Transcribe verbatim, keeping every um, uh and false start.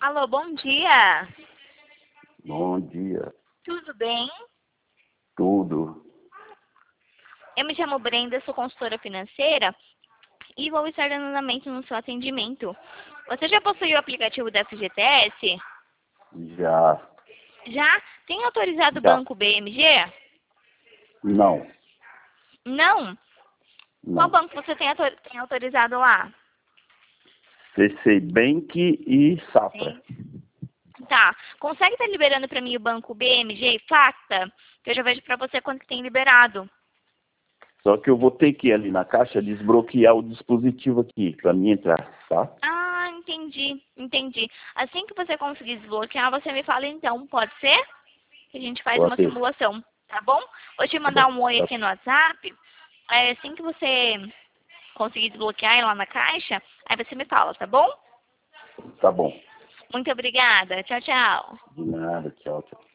Alô, bom dia. Bom dia. Tudo bem? Tudo. Eu me chamo Brenda, sou consultora financeira e vou estar dando andamento no seu atendimento. Você já possuiu o aplicativo da F G T S? Já. Já? Tem autorizado o Já. banco B M G? Não. Não? Qual Não. banco você tem, autor- tem autorizado lá? C C Bank e Safra. Tá. Consegue estar liberando para mim o banco B M G e Facta? Que eu já vejo para você quanto que tem liberado. Só que eu vou ter que ir ali na caixa desbloquear o dispositivo aqui para mim entrar, tá? Ah, entendi, entendi. Assim que você conseguir desbloquear, você me fala então, pode ser? Que a gente faz Pode uma ser. simulação, tá bom? Vou te Tá mandar bom. um oi Tá, aqui no WhatsApp. É, assim que você conseguir desbloquear lá na caixa, aí você me fala, tá bom? tá bom. Muito obrigada. Tchau, tchau. De nada. Tchau, tchau.